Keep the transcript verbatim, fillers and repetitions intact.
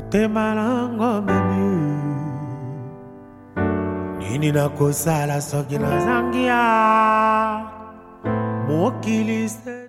Temanango memi nini nakosala soki nazangia mokili se